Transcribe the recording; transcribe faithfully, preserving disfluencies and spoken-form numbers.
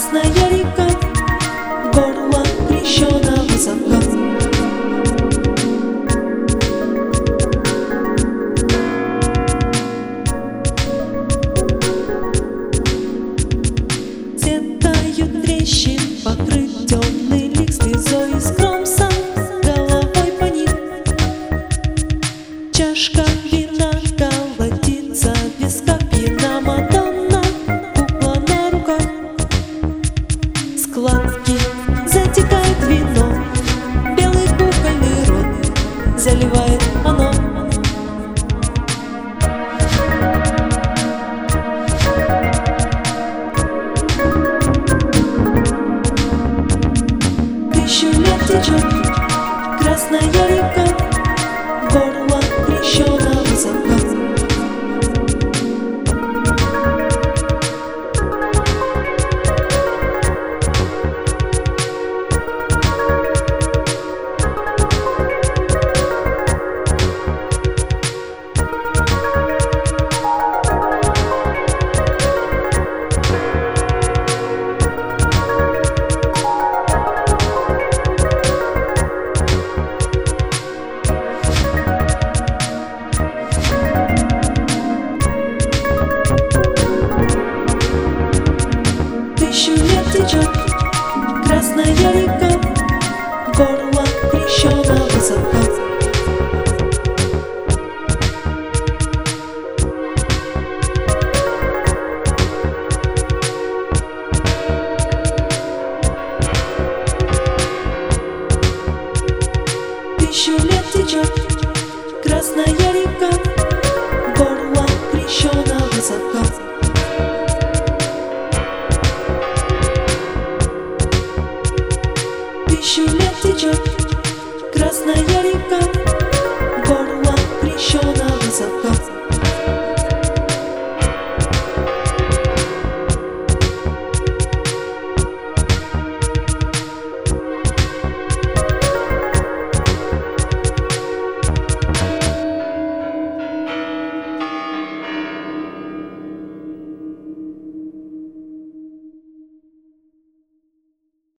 Красная река, горло крещеного высоко. Цветают трещин, покрыт темный лик слезой, скромса головой по ним. Чашка вина колотится в висках, пьяна Мадонна, кукла на руках. Складки затекает вино, белый кукольный рот заливает оно. Тысячу лет течет Красная река, горло крещеного высоко. Тысячу лет течет Красная река, горло крещеного высоко. Тысячу лет течет Красная река, горло крещеного высоко. Тысячу лет течет Красная река, горло крещеного.